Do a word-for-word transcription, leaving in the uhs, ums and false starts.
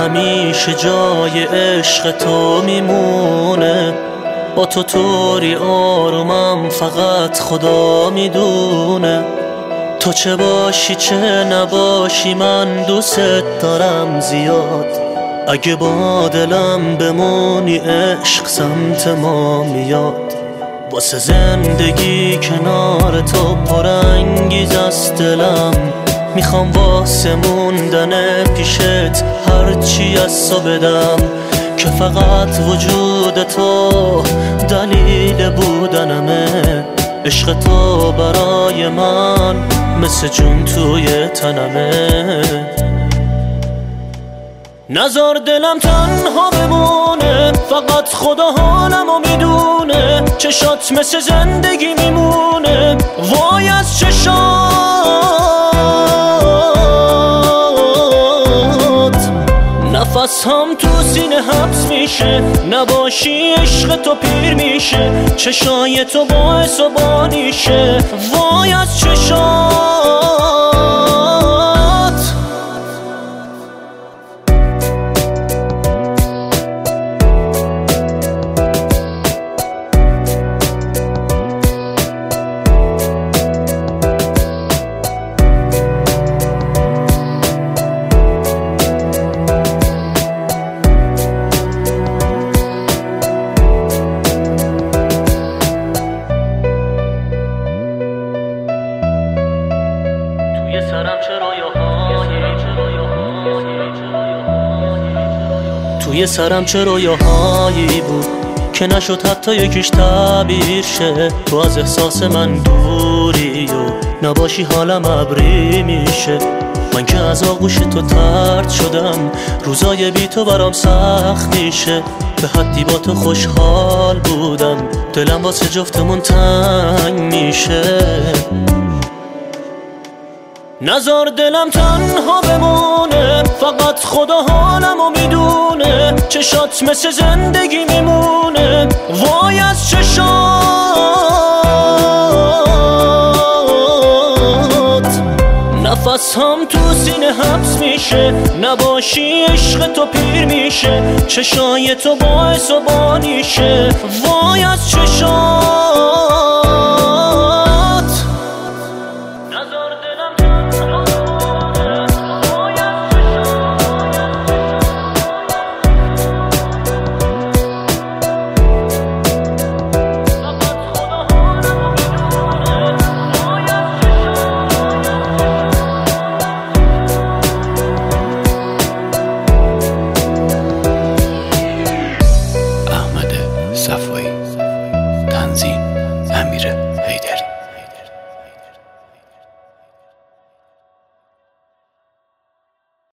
همیشه جای عشق تو میمونه. با تو طوری آرومم فقط خدا میدونه. تو چه باشی چه نباشی من دوست دارم زیاد. اگه با دلم بمونی عشق سمت ما میاد. واسه زندگی کنار تو پرانگیز است دلم. میخوام واسه موندن پیشت هرچی از تو بدم، که فقط وجود تو دلیل بودنمه. عشق تو برای من مثل جون توی تنمه. نذار دلم تنها بمونه، فقط خدا حالمو میدونه. چشات مثل زندگی میمونه، وای از چشات. نفس هم تو سینه حبس میشه، نباشی عشق تو پیر میشه. چشای تو باعث و بانیشه، وای از چشات. توی سرم چه رویاهایی بود که نشد حتی یکیش تعبیر شه. تو از احساس من دوری و نباشی حالم ابری میشه. من که از آغوش تو طرد شدم، روزای بی تو برام سخت میشه. به حدی با تو خوشحال بودم، دلم واسه جفتمون تنگ میشه. نذار دلم تنها بمونه، فقط خدا حالمو میدونه. چشات مثل زندگی میمونه، وای از چشات. نفس هم تو سینه حبس میشه، نباشی عشق تو پیر میشه. چشای تو باعث و بانیشه، وای از چشات.